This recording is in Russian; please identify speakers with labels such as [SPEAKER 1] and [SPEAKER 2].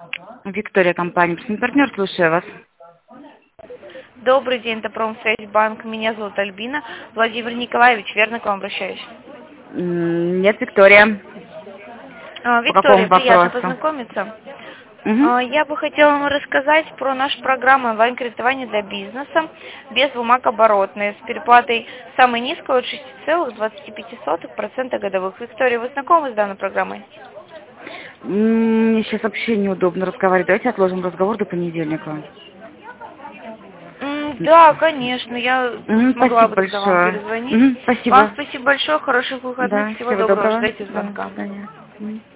[SPEAKER 1] Виктория, компания «Партнер», слушаю вас.
[SPEAKER 2] Добрый день, это Промсвязьбанк. Меня зовут Альбина. Владимир Николаевич, верно к вам обращаюсь?
[SPEAKER 1] Нет, Виктория. По какому
[SPEAKER 2] Виктория, приятно
[SPEAKER 1] вопросу?
[SPEAKER 2] познакомиться.
[SPEAKER 1] Угу.
[SPEAKER 2] Я бы хотела вам рассказать про нашу программу онлайн-кредитования для бизнеса без бумаг оборотные с переплатой самой низкой от 6,25% годовых. Виктория, вы знакомы с данной программой?
[SPEAKER 1] Мне сейчас вообще неудобно разговаривать. Давайте отложим разговор до понедельника.
[SPEAKER 2] Да, конечно, я смогла
[SPEAKER 1] Спасибо
[SPEAKER 2] бы тогда вам
[SPEAKER 1] большое.
[SPEAKER 2] перезвонить. Вам
[SPEAKER 1] Спасибо.
[SPEAKER 2] спасибо большое, хороших выходных,
[SPEAKER 1] Да,
[SPEAKER 2] всего
[SPEAKER 1] всего
[SPEAKER 2] доброго,
[SPEAKER 1] доброго.
[SPEAKER 2] ждайте
[SPEAKER 1] Да, до
[SPEAKER 2] звонка.
[SPEAKER 1] свидания.